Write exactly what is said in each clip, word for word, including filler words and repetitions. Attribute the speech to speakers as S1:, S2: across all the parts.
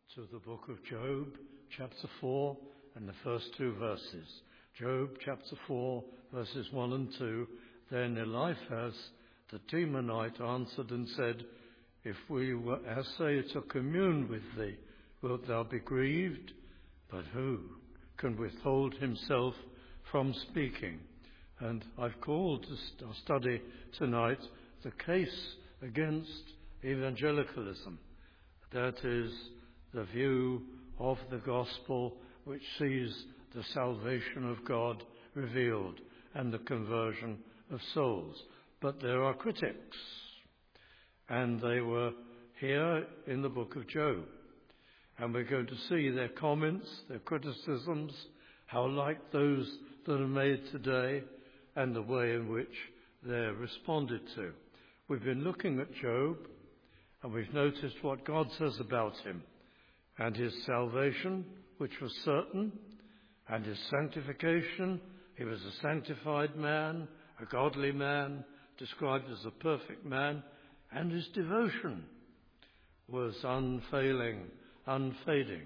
S1: to the book of Job, chapter four, and the first two verses. Job, chapter four, verses one and two. Then Eliphaz, the Temanite, answered and said, If we were essay to commune with thee, wilt thou be grieved? But who can withhold himself from speaking? And I've called to study tonight the case against evangelicalism. That is the view of the gospel which sees the salvation of God revealed and the conversion of souls. But there are critics, and they were here in the book of Job. And we're going to see their comments, their criticisms, how like those that are made today, and the way in which they're responded to. We've been looking at Job, and we've noticed what God says about him, and his salvation, which was certain, and his sanctification. He was a sanctified man, a godly man, described as a perfect man, and his devotion was unfailing, unfading.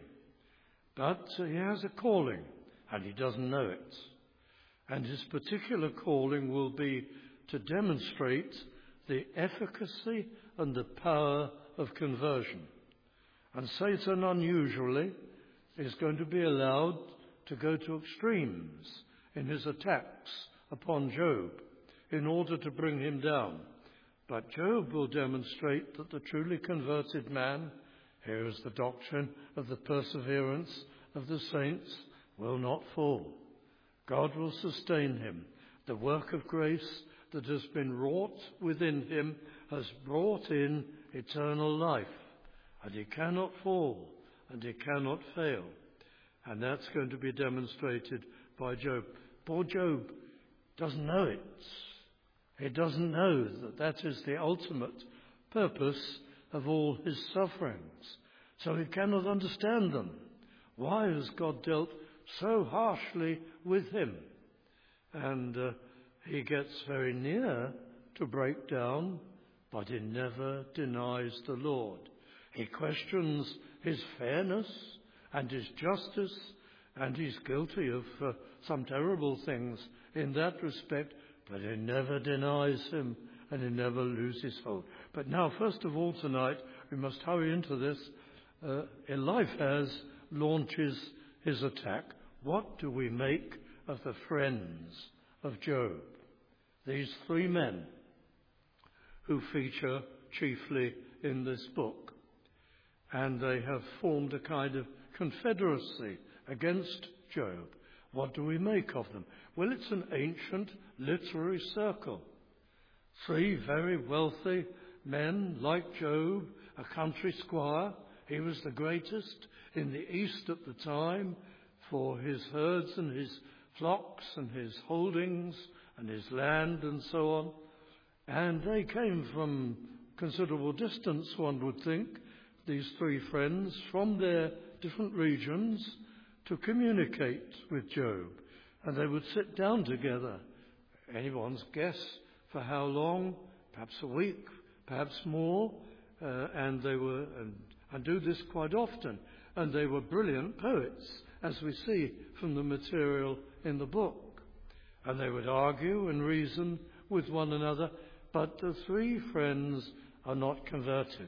S1: But he has a calling, and he doesn't know it. And his particular calling will be to demonstrate the efficacy and the power of conversion. And Satan, unusually, is going to be allowed to go to extremes in his attacks upon Job in order to bring him down. But Job will demonstrate that the truly converted man, here is the doctrine of the perseverance of the saints, will not fall. God will sustain him. The work of grace that has been wrought within him has brought in eternal life. And he cannot fall, and he cannot fail. And that's going to be demonstrated by Job. Poor Job doesn't know it. He doesn't know that that is the ultimate purpose of all his sufferings. So he cannot understand them. Why has God dealt so harshly with him? And uh, he gets very near to break down, but he never denies the Lord. He questions his fairness and his justice, and he's guilty of uh, some terrible things in that respect, but he never denies him, and he never loses hope. But now, first of all, tonight, we must hurry into this. Uh, Eliphaz launches his attack. What do we make of the friends of Job? These three men who feature chiefly in this book. And they have formed a kind of confederacy against Job. What do we make of them? Well, it's an ancient literary circle. Three very wealthy men like Job, a country squire. He was the greatest in the East at the time for his herds and his flocks and his holdings and his land and so on. And they came from considerable distance, one would think, these three friends, from their different regions to communicate with Job. And they would sit down together, anyone's guess for how long, perhaps a week, perhaps more, uh, and they were, and, and do this quite often. And they were brilliant poets, as we see from the material in the book. And they would argue and reason with one another, but the three friends are not converted.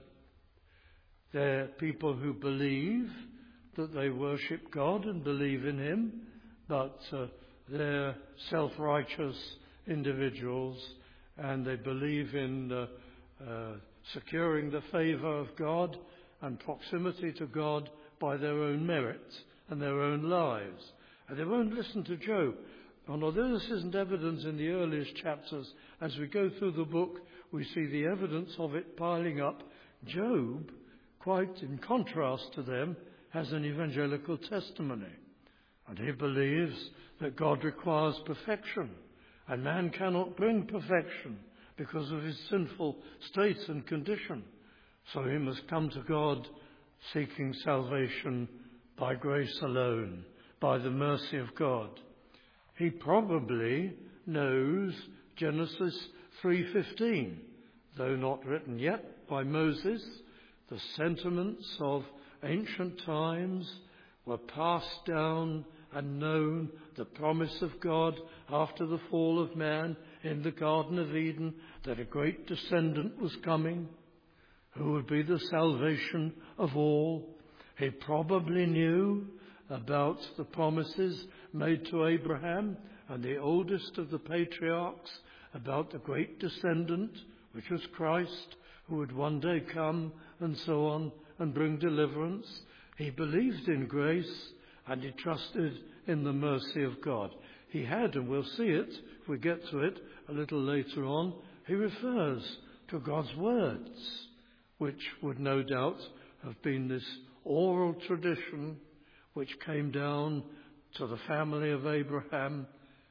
S1: They're people who believe that they worship God and believe in him, but uh, they're self-righteous individuals, and they believe in uh, uh, securing the favor of God and proximity to God by their own merit and their own lives. And they won't listen to Job. And although this isn't evident in the earliest chapters, as we go through the book, we see the evidence of it piling up. Job, quite in contrast to them, has an evangelical testimony. And he believes that God requires perfection, and man cannot bring perfection because of his sinful state and condition. So he must come to God seeking salvation by grace alone, by the mercy of God. He probably knows Genesis three fifteen, though not written yet by Moses, the sentiments of ancient times were passed down and known the promise of God after the fall of man in the Garden of Eden, that a great descendant was coming who would be the salvation of all. He probably knew about the promises made to Abraham and the oldest of the patriarchs about the great descendant, which was Christ, who would one day come and so on and bring deliverance. He believed in grace and he trusted in the mercy of God. He had, and we'll see it if we get to it a little later on, he refers to God's words, which would no doubt have been this oral tradition which came down to the family of Abraham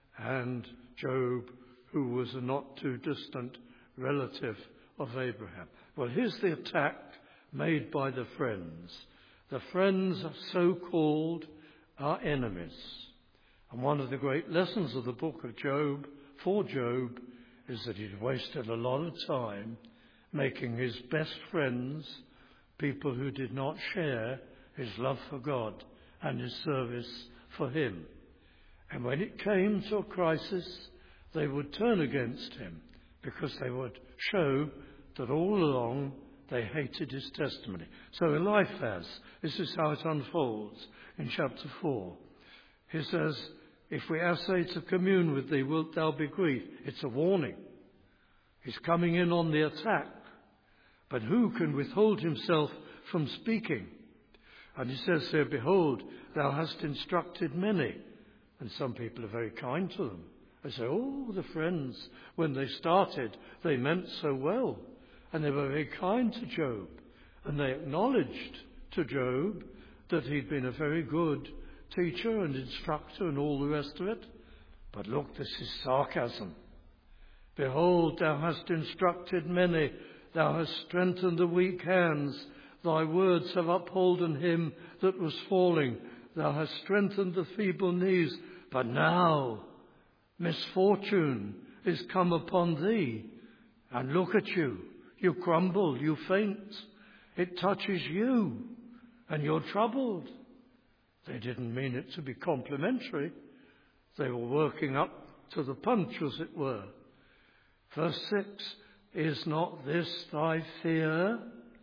S1: and Job, who was a not too distant relative of Abraham. Well, here's the attack made by the friends. The friends, so-called, are enemies. And one of the great lessons of the book of Job for Job is that he'd wasted a lot of time making his best friends people who did not share his love for God and his service for him. And when it came to a crisis, they would turn against him because they would show that all along they hated his testimony. So Eliphaz, this is how it unfolds in chapter four. He says, if we essay to commune with thee, wilt thou be grieved? It's a warning. He's coming in on the attack. But who can withhold himself from speaking? And he says there, behold, thou hast instructed many. And some people are very kind to them. They say, oh, the friends, when they started, they meant so well. And they were very kind to Job. And they acknowledged to Job that he'd been a very good teacher and instructor and all the rest of it. But look, this is sarcasm. Behold, thou hast instructed many. Thou hast strengthened the weak hands. Thy words have upholden him that was falling. Thou hast strengthened the feeble knees. But now misfortune is come upon thee. And look at you. You crumble, you faint. It touches you, and you're troubled. They didn't mean it to be complimentary. They were working up to the punch, as it were. Verse six, is not this thy fear,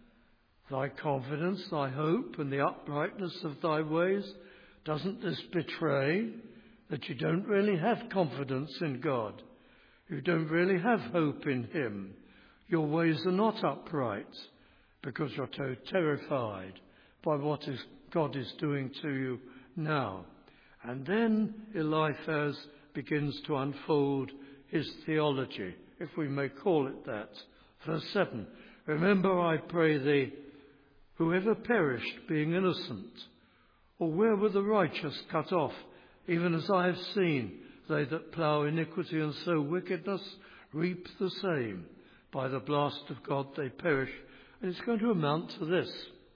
S1: thy confidence, thy hope, and the uprightness of thy ways? Doesn't this betray that you don't really have confidence in God? You don't really have hope in him. Your ways are not upright because you're so terrified by what is, God is doing to you now. And then Eliphaz begins to unfold his theology, if we may call it that. Verse seven, remember, I pray thee, whoever perished being innocent, or where were the righteous cut off, even as I have seen, they that plough iniquity and sow wickedness reap the same. By the blast of God they perish. And it's going to amount to this.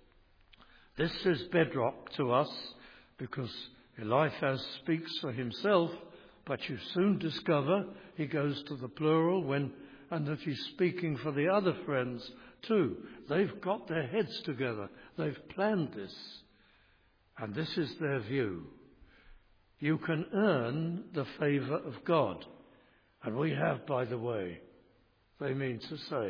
S1: This is bedrock to us because Eliphaz speaks for himself, but you soon discover he goes to the plural when, and that he's speaking for the other friends too. They've got their heads together. They've planned this. And this is their view. You can earn the favour of God. And we have, by the way, they mean to say.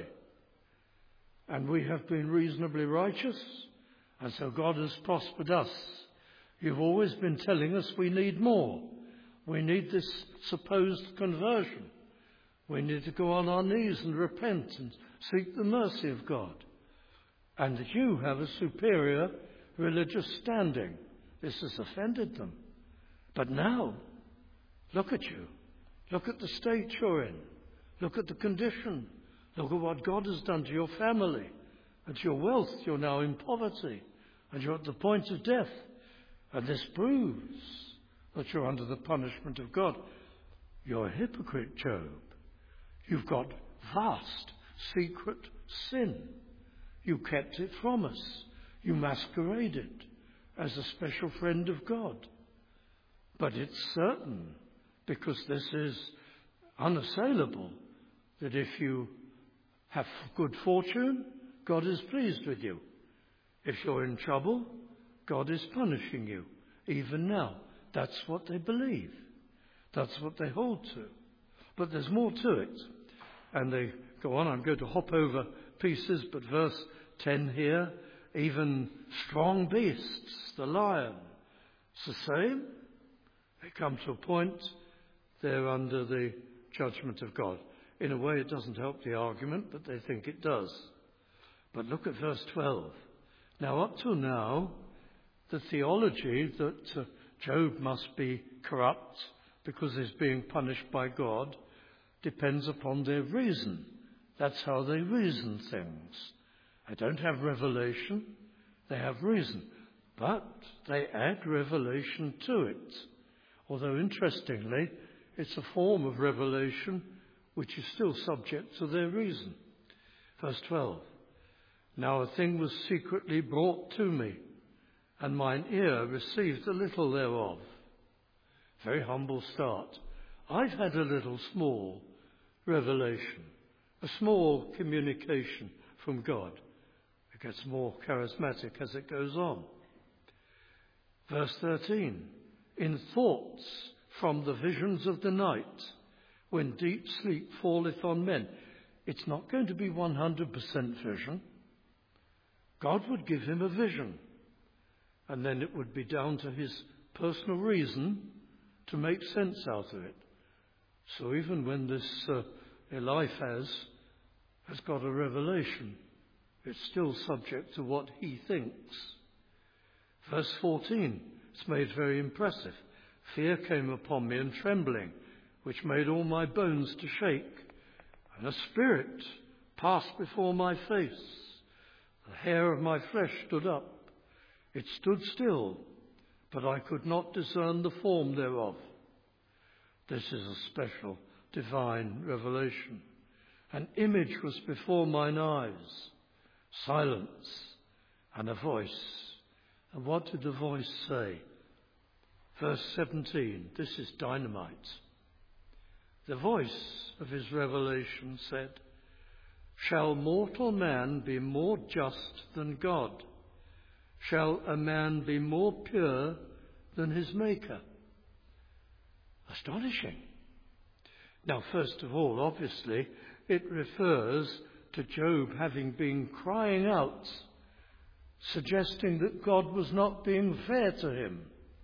S1: And we have been reasonably righteous, and so God has prospered us. You've always been telling us we need more. We need this supposed conversion. We need to go on our knees and repent and seek the mercy of God. And that you have a superior religious standing. This has offended them. But now, look at you. Look at the state you're in. Look at the condition. Look at what God has done to your family and to your wealth. You're now in poverty and you're at the point of death. And this proves that you're under the punishment of God. You're a hypocrite, Job. You've got vast secret sin. You kept it from us. You masqueraded as a special friend of God. But it's certain, because this is unassailable, that if you have good fortune, God is pleased with you. If you're in trouble, God is punishing you, even now. That's what they believe. That's what they hold to. But there's more to it. And they go on. I'm going to hop over pieces, but verse ten here, even strong beasts, the lion, it's the same. They come to a point, they're under the judgment of God. In a way, it doesn't help the argument, but they think it does. But look at verse twelve. Now, up till now, the theology that uh, Job must be corrupt because he's being punished by God depends upon their reason. That's how they reason things. They don't have revelation, they have reason. But they add revelation to it. Although, interestingly, it's a form of revelation which is still subject to their reason. Verse twelve. Now a thing was secretly brought to me, and mine ear received a little thereof. Very humble start. I've had a little small revelation, a small communication from God. It gets more charismatic as it goes on. Verse thirteen. In thoughts from the visions of the night, when deep sleep falleth on men. It's not going to be one hundred percent vision. God would give him a vision, and then it would be down to his personal reason to make sense out of it. So even when this uh, Eliphaz has got a revelation, it's still subject to what he thinks. Verse fourteen, it's made very impressive. Fear came upon me and trembling, which made all my bones to shake. And a spirit passed before my face. The hair of my flesh stood up. It stood still, but I could not discern the form thereof. This is a special divine revelation. An image was before mine eyes, silence, and a voice. And what did the voice say? Verse seventeen, this is dynamite. The voice of his revelation said, shall mortal man be more just than God? Shall a man be more pure than his Maker? Astonishing. Now, first of all, obviously, it refers to Job having been crying out, suggesting that God was not being fair to him.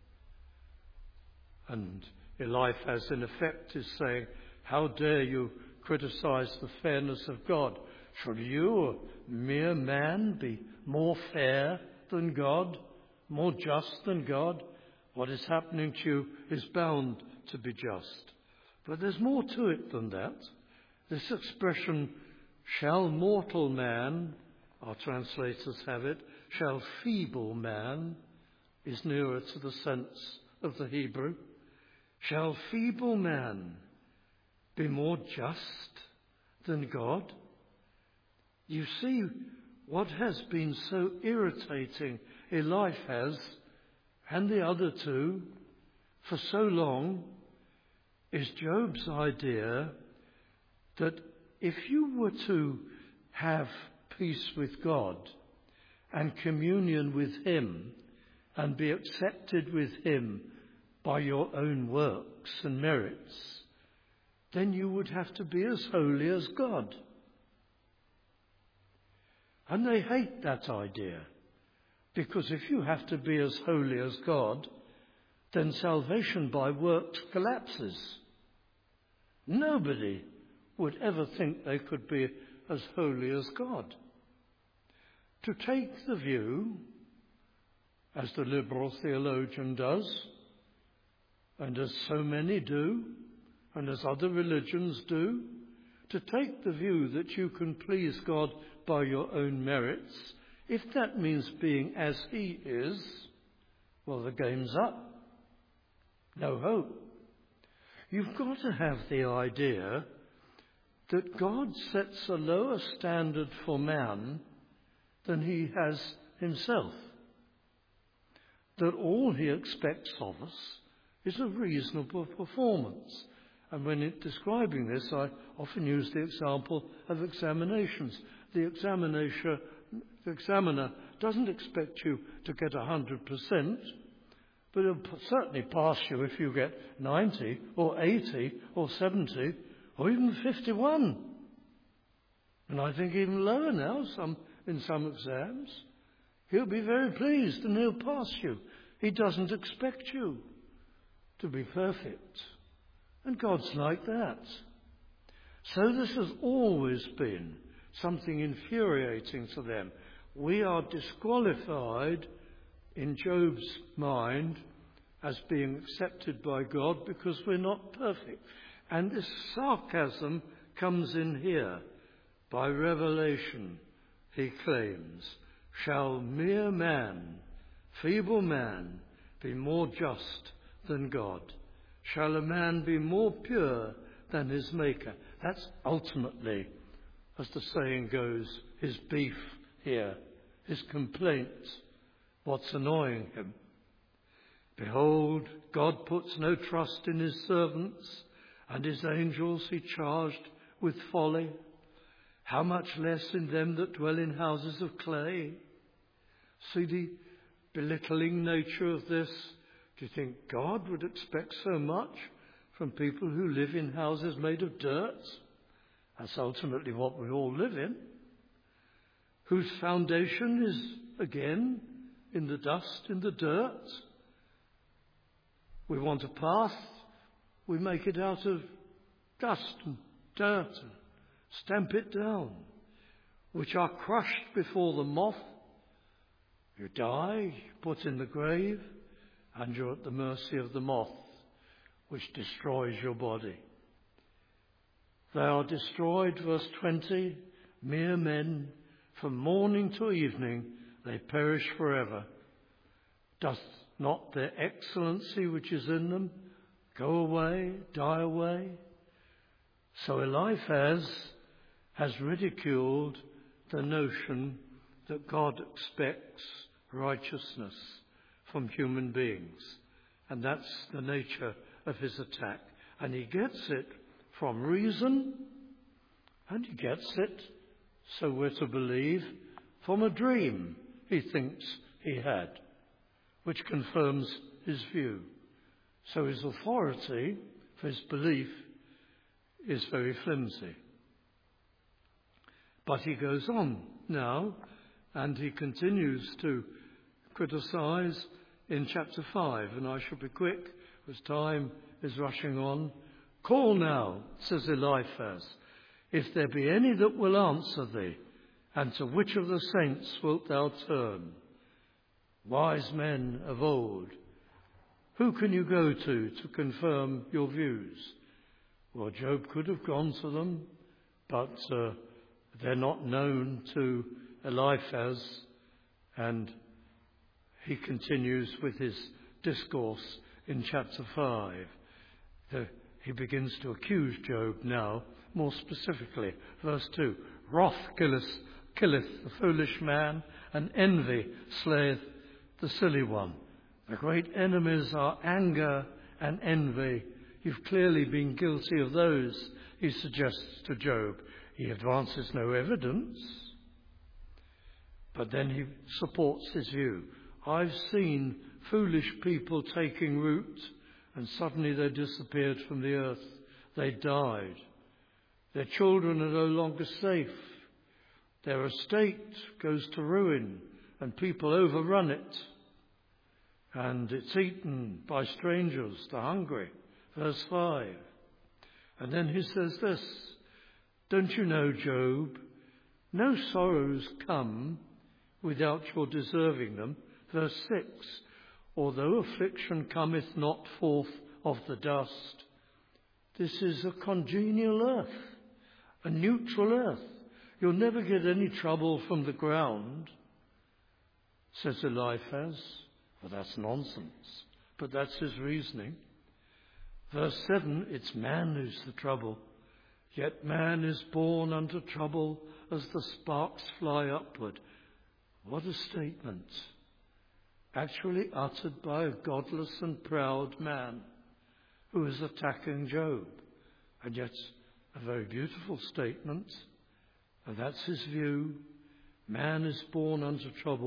S1: And Eliphaz, in effect, is saying, how dare you criticize the fairness of God? Should you, a mere man, be more fair than God, more just than God? What is happening to you is bound to be just. But there's more to it than that. This expression, shall mortal man, our translators have it, shall feeble man, is nearer to the sense of the Hebrew. Shall feeble man be more just than God? You see, what has been so irritating Eliphaz and the other two for so long is Job's idea that if you were to have peace with God and communion with him and be accepted with him by your own works and merits, then you would have to be as holy as God. And they hate that idea, because if you have to be as holy as God, then salvation by works collapses. Nobody would ever think they could be as holy as God. To take the view, as the liberal theologian does, and as so many do, and as other religions do, to take the view that you can please God by your own merits, if that means being as he is, well, the game's up. No hope. You've got to have the idea that God sets a lower standard for man than he has himself. That all he expects of us is a reasonable performance. And when it, describing this, I often use the example of examinations. The examination, the examiner doesn't expect you to get one hundred percent, but he'll certainly pass you if you get ninety or eighty or seventy or even fifty-one. And I think even lower now some in some exams. He'll be very pleased and he'll pass you. He doesn't expect you to be perfect. And God's like that. So this has always been something infuriating to them. We are disqualified in Job's mind as being accepted by God because we're not perfect. And this sarcasm comes in here. By revelation, he claims, shall mere man, feeble man, be more just than God? Shall a man be more pure than his Maker? That's ultimately, as the saying goes, his beef here, his complaint, what's annoying him. Behold, God puts no trust in his servants, and his angels he charged with folly. How much less in them that dwell in houses of clay? See the belittling nature of this? Do you think God would expect so much from people who live in houses made of dirt? That's ultimately what we all live in. Whose foundation is, again, in the dust, in the dirt. We want a path, we make it out of dust and dirt and stamp it down, which are crushed before the moth. You die, put in the grave, and you're at the mercy of the moth, which destroys your body. They are destroyed, verse twenty, mere men, from morning to evening, they perish forever. Doth not their excellency which is in them go away, die away? So Eliphaz has ridiculed the notion that God expects righteousness from human beings. And that's the nature of his attack. And he gets it from reason, and he gets it, so we're to believe, from a dream he thinks he had, which confirms his view. So his authority for his belief is very flimsy. But he goes on now, and he continues to criticize in chapter five, and I shall be quick, as time is rushing on. Call now, says Eliphaz, if there be any that will answer thee, and to which of the saints wilt thou turn? Wise men of old, who can you go to to confirm your views? Well, Job could have gone to them, but uh, they're not known to Eliphaz, and he continues with his discourse in chapter five. The, he begins to accuse Job now, more specifically. Verse two, wrath killeth, killeth the foolish man, and envy slayeth the silly one. The great enemies are anger and envy. You've clearly been guilty of those, he suggests to Job. He advances no evidence, but then he supports his view. I've seen foolish people taking root, and suddenly they disappeared from the earth. They died. Their children are no longer safe. Their estate goes to ruin, and people overrun it. And it's eaten by strangers, the hungry. Verse five. And then he says this, don't you know, Job, no sorrows come without your deserving them. Verse six, although affliction cometh not forth of the dust, this is a congenial earth, a neutral earth. You'll never get any trouble from the ground, says Eliphaz. Well, that's nonsense, but that's his reasoning. Verse seven, it's man who's the trouble. Yet man is born unto trouble as the sparks fly upward. What a statement. Actually uttered by a godless and proud man who is attacking Job. And yet a very beautiful statement. And that's his view. Man is born unto trouble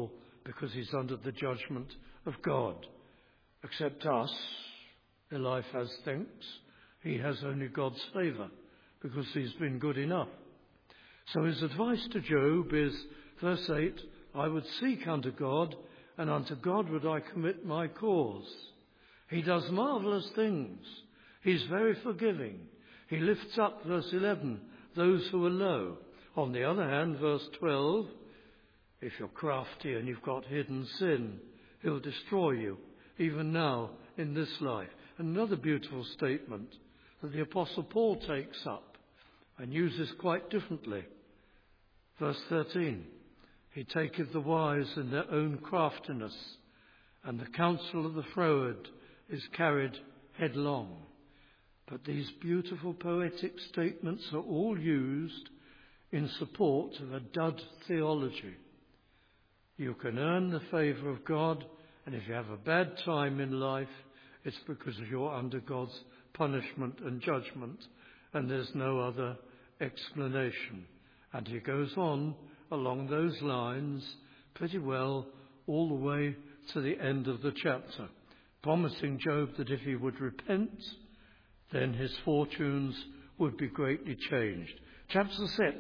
S1: because he's under the judgment of God. Except us, Eliphaz thinks, he has only God's favour because he's been good enough. So his advice to Job is, verse eight, I would seek unto God, and unto God would I commit my cause. He does marvellous things. He's very forgiving. He lifts up, verse eleven, those who are low. On the other hand, verse twelve, if you're crafty and you've got hidden sin, he'll destroy you, even now in this life. Another beautiful statement that the Apostle Paul takes up and uses quite differently. Verse thirteen, he taketh the wise in their own craftiness, and the counsel of the froward is carried headlong. But these beautiful poetic statements are all used in support of a dud theology. You can earn the favour of God, and if you have a bad time in life, it's because you're under God's punishment and judgment, and there's no other explanation. And he goes on along those lines pretty well all the way to the end of the chapter, promising Job that if he would repent, then his fortunes would be greatly changed. Chapter six.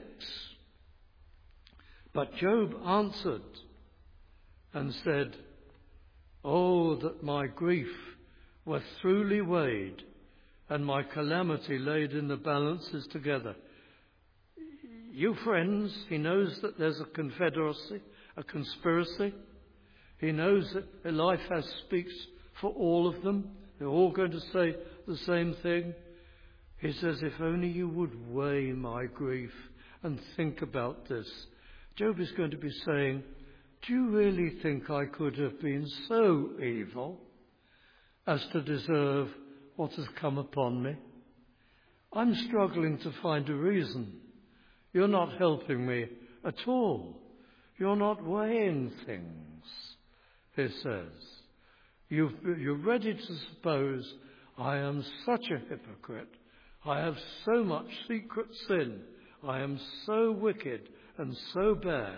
S1: But Job answered and said, Oh, that my grief were throughly weighed, and my calamity laid in the balances together. You friends, he knows that there's a confederacy, a conspiracy. He knows that Eliphaz speaks for all of them. They're all going to say the same thing. He says, if only you would weigh my grief and think about this. Job is going to be saying, do you really think I could have been so evil as to deserve what has come upon me? I'm struggling to find a reason. You're not helping me at all. You're not weighing things, he says. You've, you're ready to suppose I am such a hypocrite. I have so much secret sin. I am so wicked and so bad.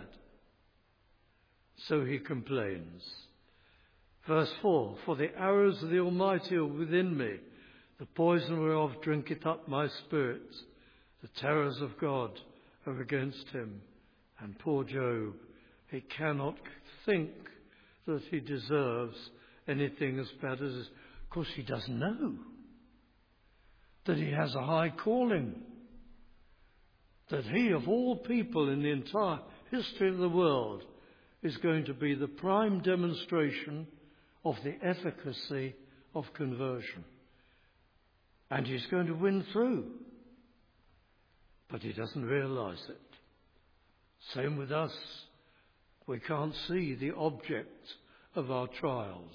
S1: So he complains. Verse four, for the arrows of the Almighty are within me. The poison whereof drinketh up my spirit. The terrors of God are against him. And poor Job, he cannot think that he deserves anything as bad as this. Of course, he doesn't know that he has a high calling. That he, of all people in the entire history of the world, is going to be the prime demonstration of the efficacy of conversion. And he's going to win through. But he doesn't realize it. Same with us. We can't see the object of our trials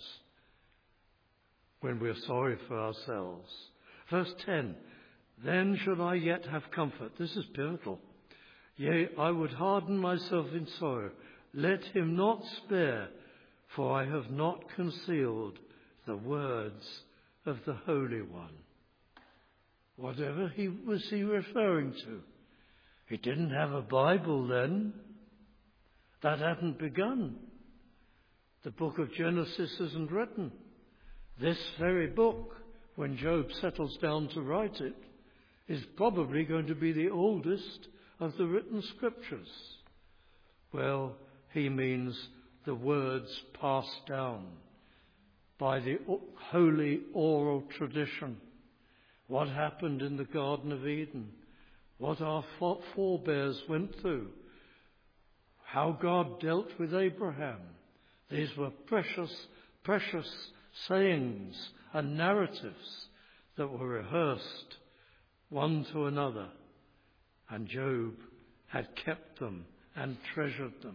S1: when we're sorry for ourselves. Verse ten, then should I yet have comfort. This is pivotal. Yea, I would harden myself in sorrow. Let him not spare, for I have not concealed the words of the Holy One. Whatever he was he referring to? He didn't have a Bible then. That hadn't begun. The book of Genesis isn't written. This very book, when Job settles down to write it, is probably going to be the oldest of the written scriptures. Well, he means the words passed down by the holy oral tradition. What happened in the Garden of Eden? What our forebears went through? How God dealt with Abraham? These were precious, precious sayings and narratives that were rehearsed one to another. And Job had kept them and treasured them.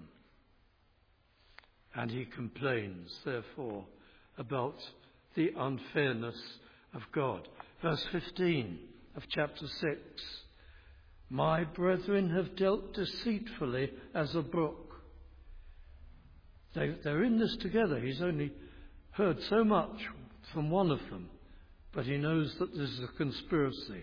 S1: And he complains, therefore, about the unfairness of God. Verse fifteen of chapter six. My brethren have dealt deceitfully as a brook. They, they're in this together. He's only heard so much from one of them, but he knows that this is a conspiracy.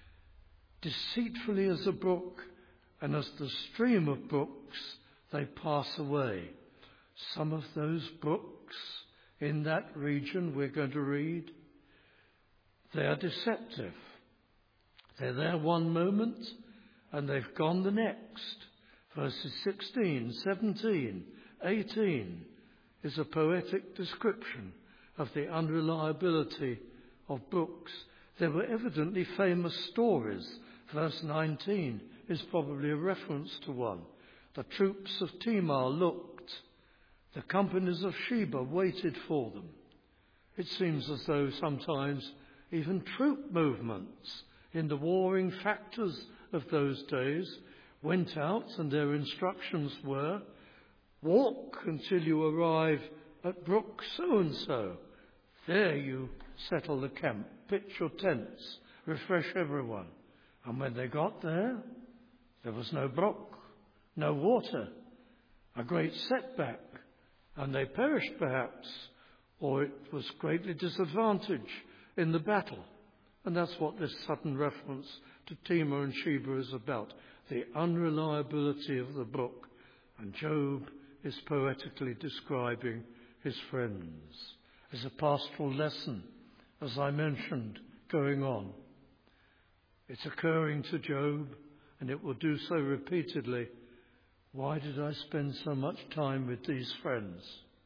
S1: Deceitfully as a brook, and as the stream of brooks, they pass away. some of those books in that region we're going to read, they are deceptive. They're there one moment and they've gone the next. Verses sixteen, seventeen, eighteen is a poetic description of the unreliability of books. There were evidently famous stories. Verse nineteen is probably a reference to one. The troops of Tamar looked. The companies of Sheba waited for them. It seems as though sometimes even troop movements in the warring factors of those days went out, and their instructions were, walk until you arrive at brook so-and-so. There you settle the camp, pitch your tents, refresh everyone. And when they got there, there was no brook, no water, a great setback, and they perished perhaps, or it was greatly disadvantaged in the battle. And that's what this sudden reference to Tamar and Sheba is about, the unreliability of the book. And Job is poetically describing his friends. There's a pastoral lesson, as I mentioned, going on. It's occurring to Job, and it will do so repeatedly. Why did I spend so much time with these friends?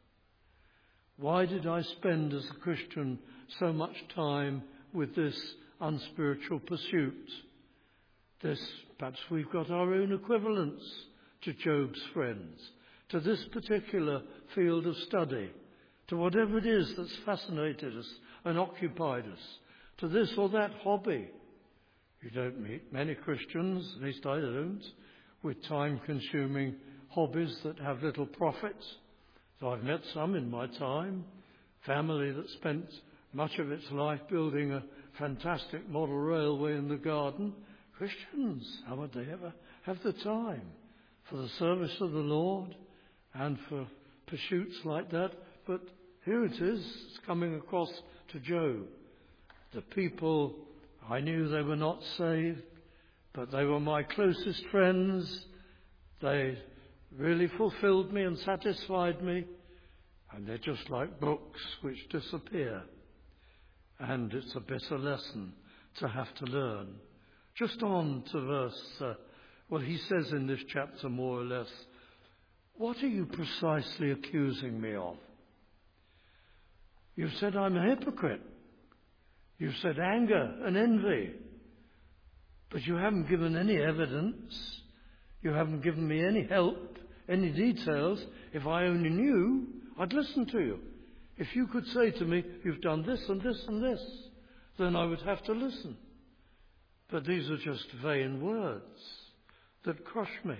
S1: Why did I spend as a Christian so much time with this unspiritual pursuit? This, perhaps we've got our own equivalents to Job's friends, to this particular field of study, to whatever it is that's fascinated us and occupied us, to this or that hobby. You don't meet many Christians, at least I don't, with time-consuming hobbies that have little profit. So I've met some in my time. Family that spent much of its life building a fantastic model railway in the garden. Christians, how would they ever have the time for the service of the Lord and for pursuits like that? But here it is, it's coming across to Job. The people, I knew they were not saved, but they were my closest friends. They really fulfilled me and satisfied me. And they're just like books which disappear. And it's a bitter lesson to have to learn. Just on to verse, uh, well, he says in this chapter more or less, what are you precisely accusing me of? You've said I'm a hypocrite. You've said anger and envy. But you haven't given any evidence. You haven't given me any help, any details. If I only knew, I'd listen to you. If you could say to me, you've done this and this and this, then I would have to listen. But these are just vain words that crush me.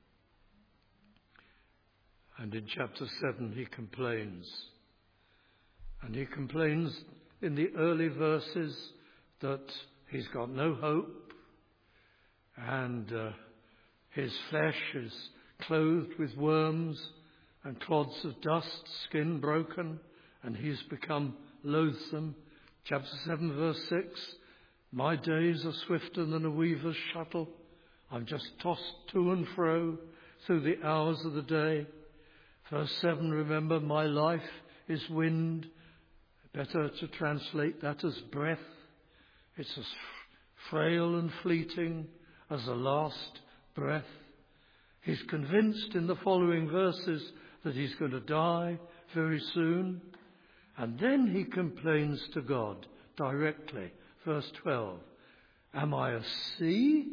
S1: And in chapter seven he complains. And he complains in the early verses that he's got no hope, and uh, his flesh is clothed with worms and clods of dust, skin broken, and he's become loathsome. Chapter seven, verse six, my days are swifter than a weaver's shuttle. I'm just tossed to and fro through the hours of the day. Verse seven, remember, my life is wind. Better to translate that as breath. It's as frail and fleeting as a last breath. He's convinced in the following verses that he's going to die very soon. And then he complains to God directly. Verse twelve, am I a sea?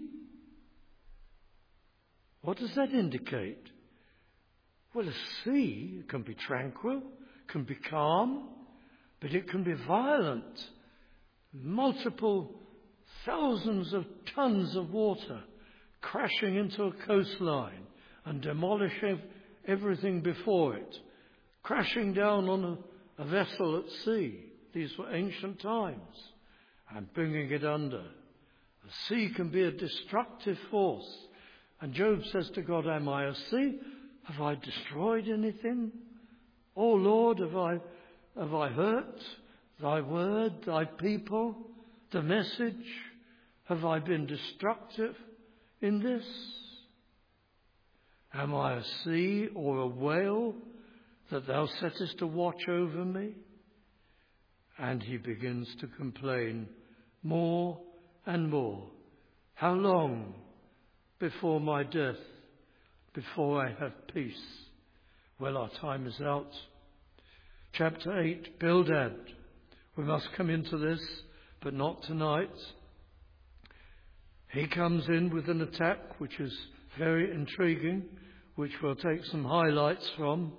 S1: What does that indicate? Well, a sea can be tranquil, can be calm, but it can be violent. Multiple thousands of tons of water crashing into a coastline and demolishing everything before it, crashing down on a, a vessel at sea. These were ancient times, and bringing it under. The sea can be a destructive force. And Job says to God, am I a sea? Have I destroyed anything? Oh Lord, have I, have I hurt thy word, thy people, the message? Have I been destructive in this? Am I a sea or a whale that thou settest a watch over me? And he begins to complain more and more. How long before my death, before I have peace? Well, our time is out. Chapter eight, Bildad. We must come into this, but not tonight. He comes in with an attack which is very intriguing, which we'll take some highlights from.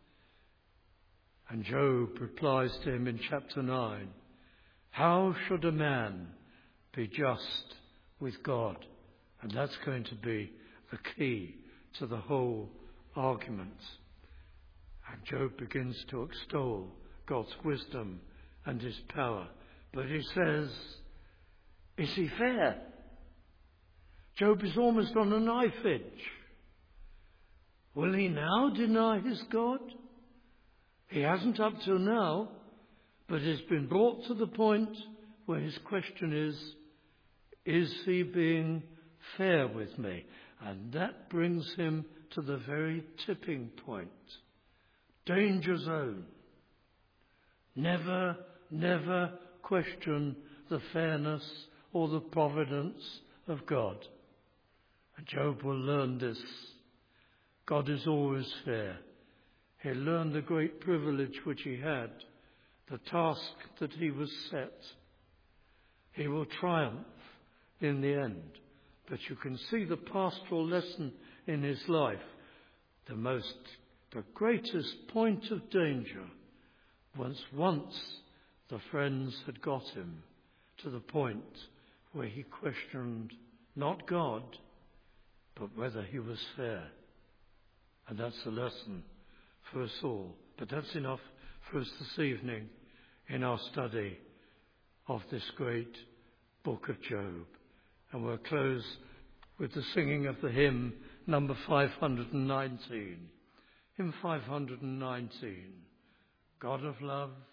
S1: And Job replies to him in chapter nine, how should a man be just with God? And that's going to be the key to the whole argument. And Job begins to extol God's wisdom and his power. But he says, is he fair? Job is almost on a knife edge. Will he now deny his God? He hasn't up till now, but it's been brought to the point where his question is, is he being fair with me? And that brings him to the very tipping point. Danger zone. Never, never question the fairness or the providence of God. And Job will learn this. God is always fair. He'll learn the great privilege which he had, the task that he was set. He will triumph in the end. But you can see the pastoral lesson in his life. The most, the greatest point of danger was once the friends had got him to the point where he questioned not God, but whether he was fair. And that's the lesson for us all. But that's enough for us this evening in our study of this great book of Job. And we'll close with the singing of the hymn number five hundred nineteen. Hymn five hundred nineteen. God of love,